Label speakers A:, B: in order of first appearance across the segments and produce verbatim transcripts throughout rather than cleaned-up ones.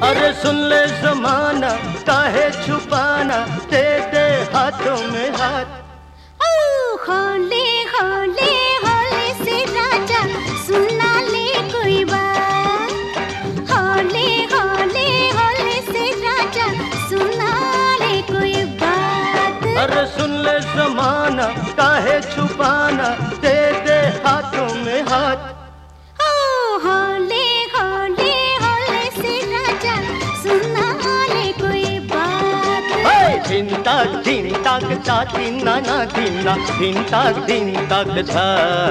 A: अरे सुन ले जमाना काहे छुपाना, दे दे हाथों में हाथ।
B: होले होले होले से राजा सुना ले कोई बात। होले होले होले से राजा सुना ले कोई बात।
A: अरे सुन ले जमाना काहे छुपाना, दे दे हाथों में हाथ।
B: होले होले होले से राजा सुना ले कोई बात।
A: धिन ताक धिन ताक ता धिन ना ना धिन ना, धिन ताक धिन ताक धा।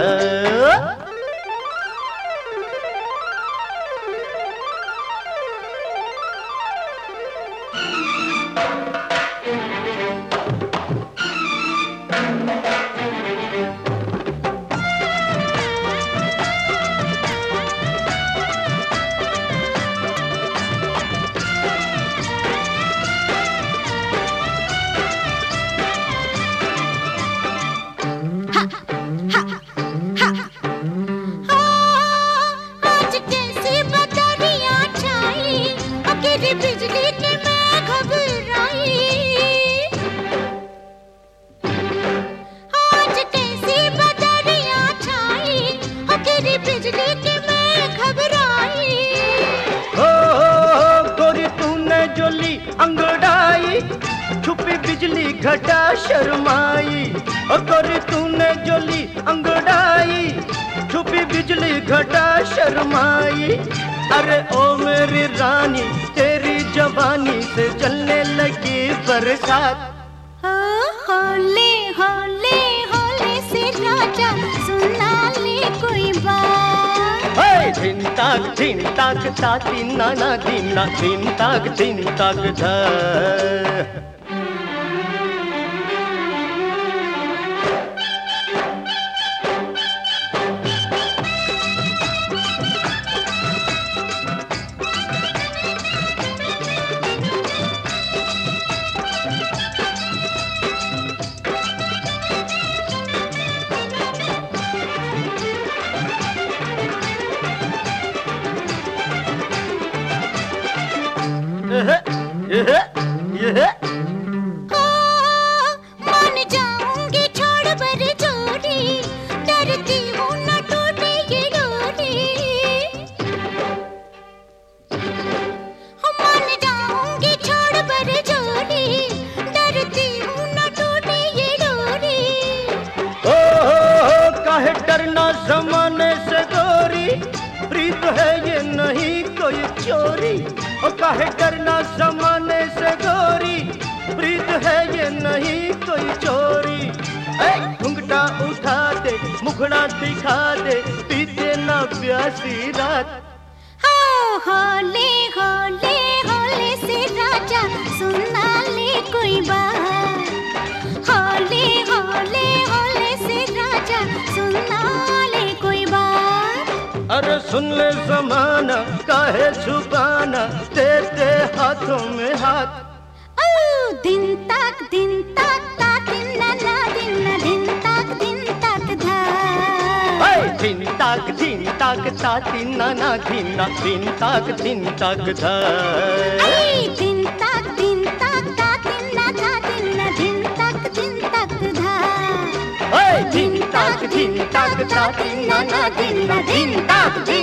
B: बिजली की मैं घबराई, आज कैसी बदरियां छाई, गिरी बिजली की मैं घबराई।
A: ओ गोरी तूने जो ली अंगड़ाई, छुपी बिजली घटा शर्माई। ओ गोरी तूने जो ली अंगड़ाई, छुपी बिजली घटा शर्माई। अरे ओ मेरी रानी तेरी जवानी से चलने लगी बरसात।
B: होले होले होले से राजा सुना ले कोई बात।
A: धिन ताक धिन ताक ता धिन ना ना धिन ना, धिन ताक धिन ताक धा।
B: मान जाऊंगी छोड़ बर जोड़ी, डरती हूँ न टूटे ये डोरी। मान जाऊंगी छोड़ बर जोड़ी, डरती हूँ न टूटे ये डोरी।
A: ओ काहे डरना जमाने से गोरी, प्रीत है ये नहीं कोई चोरी। ओ काहे डरना जमाने से गोरी, प्रीत है ये नहीं कोई चोरी। घुंघटा उठा दे मुखड़ा दिखा दे, पीते ना प्यासी रात।
B: होले होले होले से राजा सुना ले कोई बात। होले होले होले से राजा सुना ले कोई बात।
A: अरे सुन ले जमाना काहे छुपाना, दे दे हाथों में हाथ।
B: दिन तक दिन तक ता दिन ना ना दिन ना, दिन तक दिन तक धा।
A: धिन ताक धिन ताक ता धिन ना ना धिन ना, धिन ताक धिन ताक धा।
B: दिन तक दिन तक ता दिन ना धा दिन ना, दिन तक दिन तक धा।
A: धिन ताक धिन ताक ता धिन ना ना धिन ना, धिन ताक धिन